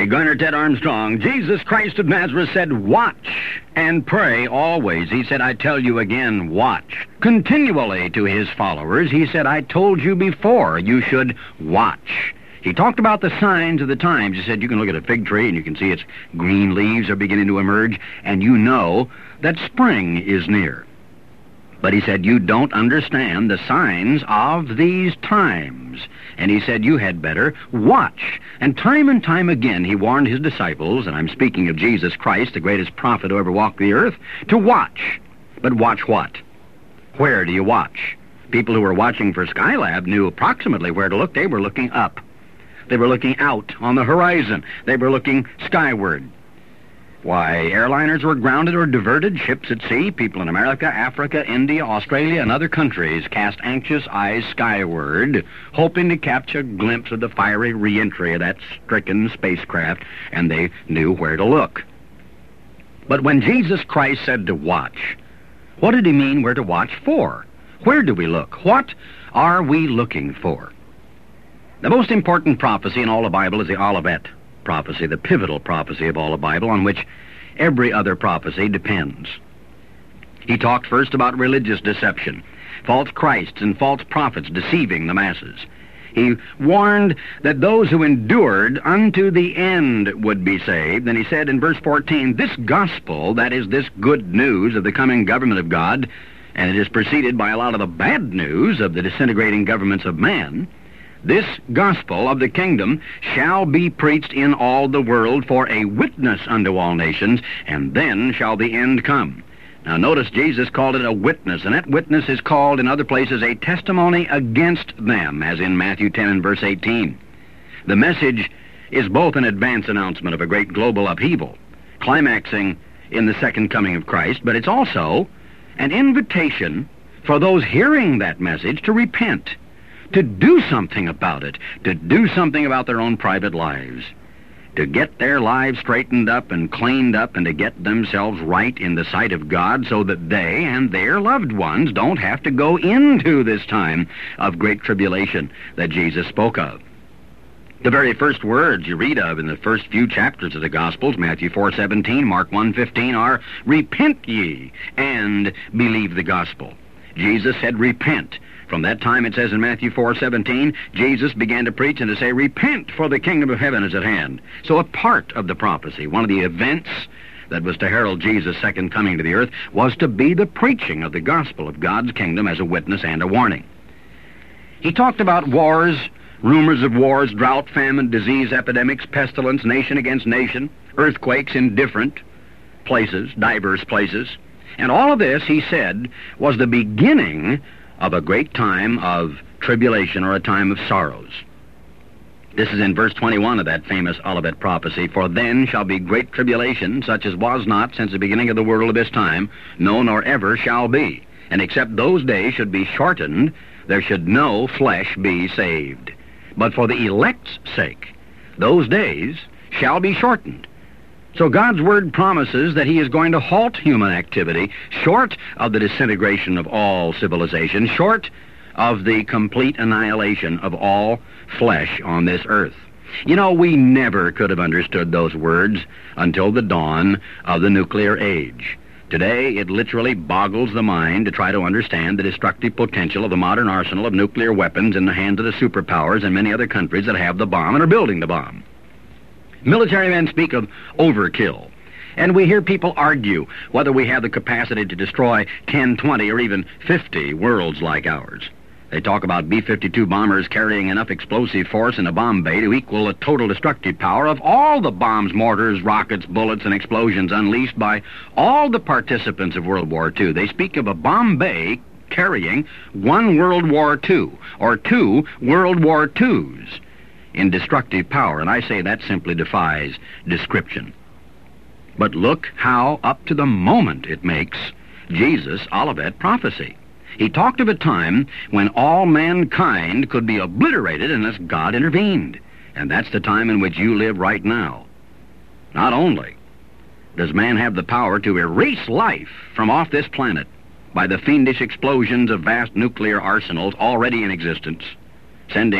Hi, Gunner Ted Armstrong. Jesus Christ of Nazareth said, watch and pray always. He said, I tell you again, watch. Continually to his followers, he said, I told you before, you should watch. He talked about the signs of the times. He said, you can look at a fig tree and you can see its green leaves are beginning to emerge, and you know that spring is near. But he said, you don't understand the signs of these times. And he said, you had better watch. And time again, he warned his disciples, and I'm speaking of Jesus Christ, the greatest prophet who ever walked the earth, to watch. But watch what? Where do you watch? People who were watching for Skylab knew approximately where to look. They were looking up. They were looking out on the horizon. They were looking skyward. Why, airliners were grounded or diverted, ships at sea. People in America, Africa, India, Australia, and other countries cast anxious eyes skyward, hoping to catch a glimpse of the fiery reentry of that stricken spacecraft, and they knew where to look. But when Jesus Christ said to watch, what did he mean where to watch for? Where do we look? What are we looking for? The most important prophecy in all the Bible is the Olivet prophecy, the pivotal prophecy of all the Bible, on which every other prophecy depends. He talked first about religious deception, false Christs and false prophets deceiving the masses. He warned that those who endured unto the end would be saved. And he said in verse 14, this gospel, that is this good news of the coming government of God, and it is preceded by a lot of the bad news of the disintegrating governments of man, this gospel of the kingdom shall be preached in all the world for a witness unto all nations, and then shall the end come. Now notice Jesus called it a witness, and that witness is called in other places a testimony against them, as in Matthew 10 and verse 18. The message is both an advance announcement of a great global upheaval, climaxing in the second coming of Christ, but it's also an invitation for those hearing that message to repent, to do something about it, to do something about their own private lives, to get their lives straightened up and cleaned up, and to get themselves right in the sight of God so that they and their loved ones don't have to go into this time of great tribulation that Jesus spoke of. The very first words you read of in the first few chapters of the Gospels, Matthew 4:17, Mark 1:15, are, repent ye and believe the gospel. Jesus said, repent. From that time, it says in Matthew 4:17, Jesus began to preach and to say, repent, for the kingdom of heaven is at hand. So a part of the prophecy, one of the events that was to herald Jesus' second coming to the earth, was to be the preaching of the gospel of God's kingdom as a witness and a warning. He talked about wars, rumors of wars, drought, famine, disease, epidemics, pestilence, nation against nation, earthquakes in different places, diverse places. And all of this, he said, was the beginning of a great time of tribulation, or a time of sorrows. This is in verse 21 of that famous Olivet prophecy. For then shall be great tribulation, such as was not since the beginning of the world of this time, no, nor ever shall be. And except those days should be shortened, there should no flesh be saved. But for the elect's sake, those days shall be shortened. So God's word promises that he is going to halt human activity, short of the disintegration of all civilization, short of the complete annihilation of all flesh on this earth. You know, we never could have understood those words until the dawn of the nuclear age. Today, it literally boggles the mind to try to understand the destructive potential of the modern arsenal of nuclear weapons in the hands of the superpowers and many other countries that have the bomb and are building the bomb. Military men speak of overkill, and we hear people argue whether we have the capacity to destroy 10, 20, or even 50 worlds like ours. They talk about B-52 bombers carrying enough explosive force in a bomb bay to equal the total destructive power of all the bombs, mortars, rockets, bullets, and explosions unleashed by all the participants of World War II. They speak of a bomb bay carrying one World War II, or two World War IIs. In destructive power, and I say that simply defies description. But look how, up to the moment, it makes Jesus' Olivet prophecy. He talked of a time when all mankind could be obliterated unless God intervened. And that's the time in which you live right now. Not only does man have the power to erase life from off this planet by the fiendish explosions of vast nuclear arsenals already in existence, sending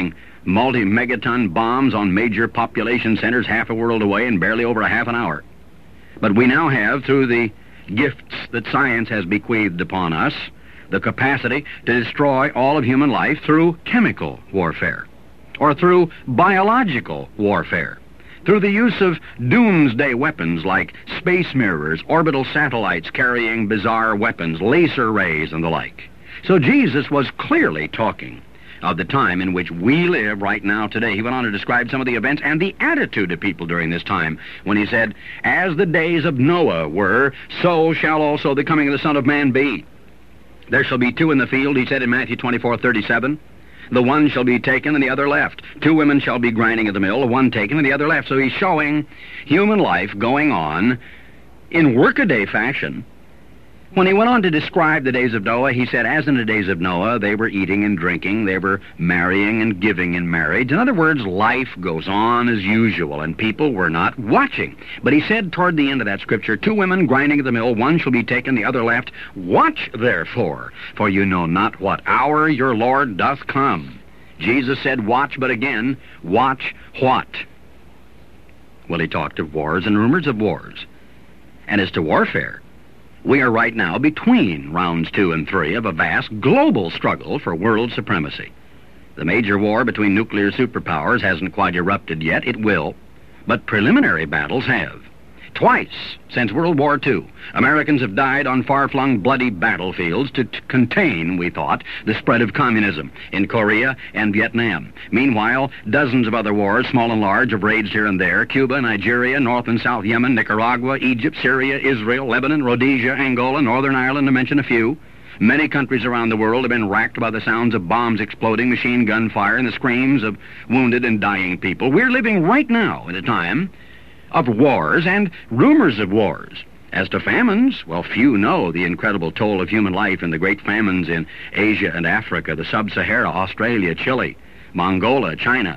multi-megaton bombs on major population centers half a world away in barely over a half an hour. But we now have, through the gifts that science has bequeathed upon us, the capacity to destroy all of human life through chemical warfare, or through biological warfare, through the use of doomsday weapons like space mirrors, orbital satellites carrying bizarre weapons, laser rays, and the like. So Jesus was clearly talking of the time in which we live right now today. He went on to describe some of the events and the attitude of people during this time when he said, "As the days of Noah were, so shall also the coming of the Son of Man be. There shall be two in the field," he said in Matthew 24:37. "The one shall be taken and the other left. Two women shall be grinding at the mill, the one taken and the other left." So he's showing human life going on in workaday fashion. When he went on to describe the days of Noah, he said, as in the days of Noah, they were eating and drinking, they were marrying and giving in marriage. In other words, life goes on as usual, and people were not watching. But he said toward the end of that scripture, "Two women grinding at the mill, one shall be taken, the other left. Watch therefore, for you know not what hour your Lord doth come." Jesus said, watch, but again, watch what? Well, he talked of wars and rumors of wars. And as to warfare, we are right now between rounds 2 and 3 of a vast global struggle for world supremacy. The major war between nuclear superpowers hasn't quite erupted yet. It will. But preliminary battles have. Twice since World War II, Americans have died on far-flung bloody battlefields to contain, we thought, the spread of communism in Korea and Vietnam. Meanwhile, dozens of other wars, small and large, have raged here and there. Cuba, Nigeria, North and South Yemen, Nicaragua, Egypt, Syria, Israel, Lebanon, Rhodesia, Angola, Northern Ireland, to mention a few. Many countries around the world have been racked by the sounds of bombs exploding, machine gun fire, and the screams of wounded and dying people. We're living right now in a time of wars and rumors of wars. As to famines, well, few know the incredible toll of human life in the great famines in Asia and Africa, the Sub-Sahara, Australia, Chile, Mongolia, China.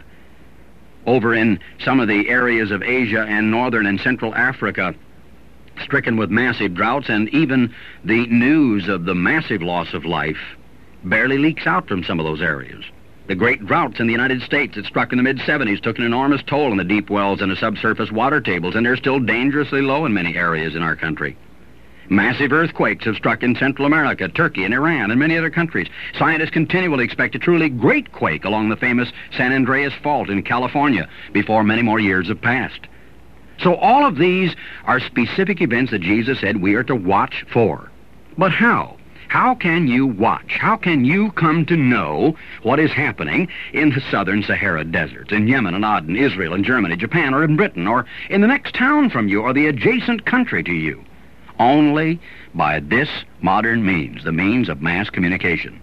Over in some of the areas of Asia and Northern and Central Africa, stricken with massive droughts, and even the news of the massive loss of life barely leaks out from some of those areas. The great droughts in the United States that struck in the mid-'70s took an enormous toll on the deep wells and the subsurface water tables, and they're still dangerously low in many areas in our country. Massive earthquakes have struck in Central America, Turkey, and Iran, and many other countries. Scientists continually expect a truly great quake along the famous San Andreas Fault in California before many more years have passed. So all of these are specific events that Jesus said we are to watch for. But how? How can you watch? How can you come to know what is happening in the southern Sahara deserts, in Yemen and Aden, Israel and Germany, Japan, or in Britain, or in the next town from you, or the adjacent country to you? Only by this modern means, the means of mass communication.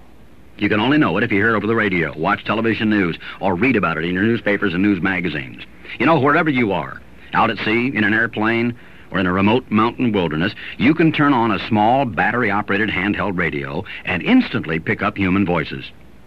You can only know it if you hear it over the radio, watch television news, or read about it in your newspapers and news magazines. You know, wherever you are, out at sea, in an airplane, or in a remote mountain wilderness, you can turn on a small battery-operated handheld radio and instantly pick up human voices.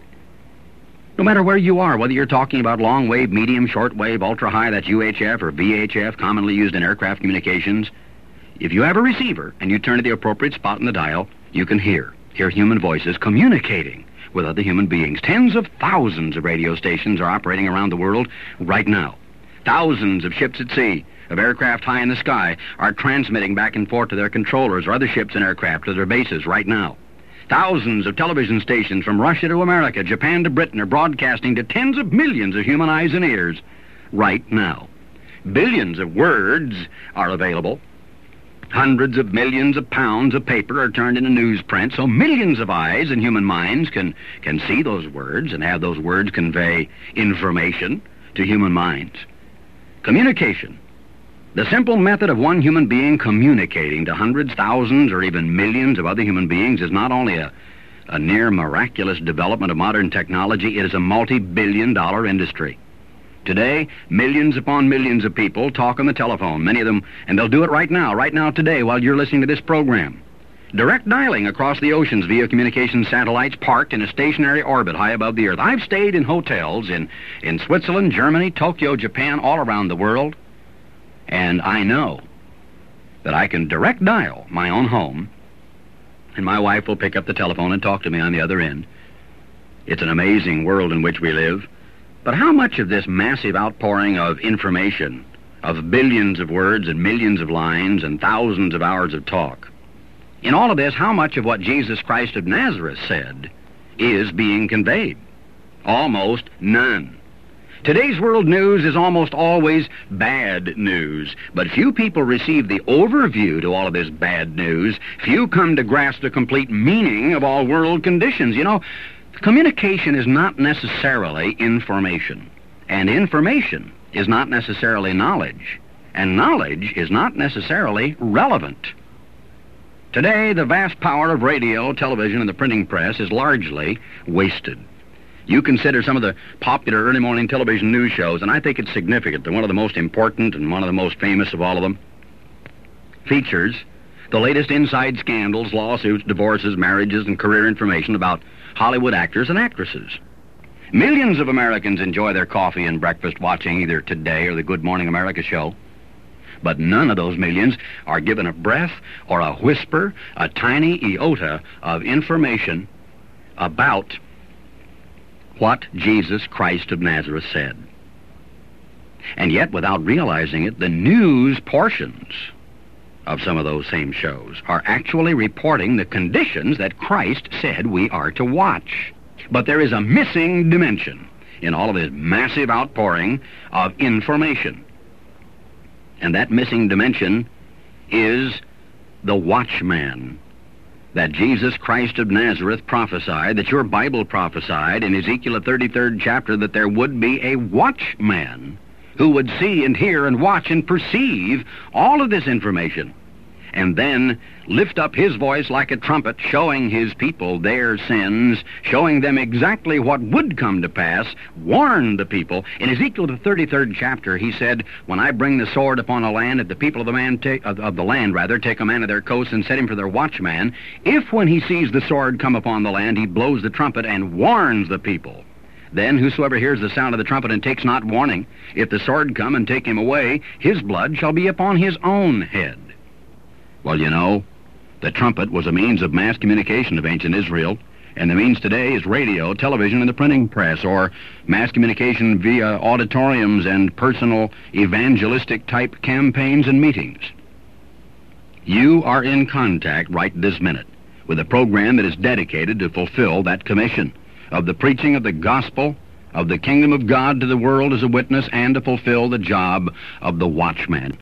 No matter where you are, whether you're talking about long wave, medium, short wave, ultra high, that's UHF or VHF, commonly used in aircraft communications, if you have a receiver and you turn to the appropriate spot in the dial, you can hear human voices communicating with other human beings. Tens of thousands of radio stations are operating around the world right now. Thousands of ships at sea, of aircraft high in the sky, are transmitting back and forth to their controllers or other ships and aircraft to their bases right now. Thousands of television stations from Russia to America, Japan to Britain are broadcasting to tens of millions of human eyes and ears right now. Billions of words are available. Hundreds of millions of pounds of paper are turned into newsprint, so millions of eyes and human minds can see those words and have those words convey information to human minds. Communication. The simple method of one human being communicating to hundreds, thousands, or even millions of other human beings is not only a near miraculous development of modern technology, it is a multi-billion-dollar industry. Today, millions upon millions of people talk on the telephone, many of them, and they'll do it right now today, while you're listening to this program. Direct dialing across the oceans via communication satellites parked in a stationary orbit high above the Earth. I've stayed in hotels in Switzerland, Germany, Tokyo, Japan, all around the world, and I know that I can direct dial my own home, and my wife will pick up the telephone and talk to me on the other end. It's an amazing world in which we live. But how much of this massive outpouring of information, of billions of words and millions of lines and thousands of hours of talk, in all of this, how much of what Jesus Christ of Nazareth said is being conveyed? Almost none. Today's world news is almost always bad news, but few people receive the overview to all of this bad news. Few come to grasp the complete meaning of all world conditions. You know, communication is not necessarily information, and information is not necessarily knowledge, and knowledge is not necessarily relevant. Today, the vast power of radio, television, and the printing press is largely wasted. You consider some of the popular early morning television news shows, and I think it's significant that one of the most important and one of the most famous of all of them features the latest inside scandals, lawsuits, divorces, marriages, and career information about Hollywood actors and actresses. Millions of Americans enjoy their coffee and breakfast watching either Today or the Good Morning America show. But none of those millions are given a breath or a whisper, a tiny iota of information about what Jesus Christ of Nazareth said. And yet, without realizing it, the news portions of some of those same shows are actually reporting the conditions that Christ said we are to watch. But there is a missing dimension in all of this massive outpouring of information. And that missing dimension is the watchman that Jesus Christ of Nazareth prophesied, that your Bible prophesied in Ezekiel, the 33rd chapter, that there would be a watchman who would see and hear and watch and perceive all of this information, and then lift up his voice like a trumpet, showing his people their sins, showing them exactly what would come to pass, warn the people. In Ezekiel, the 33rd chapter, he said, when I bring the sword upon a land, if the people of the land take a man of their coast and set him for their watchman, if when he sees the sword come upon the land, he blows the trumpet and warns the people, then whosoever hears the sound of the trumpet and takes not warning, if the sword come and take him away, his blood shall be upon his own head. Well, you know, the trumpet was a means of mass communication of ancient Israel, and the means today is radio, television, and the printing press, or mass communication via auditoriums and personal evangelistic-type campaigns and meetings. You are in contact right this minute with a program that is dedicated to fulfill that commission of the preaching of the gospel of the kingdom of God to the world as a witness, and to fulfill the job of the watchman.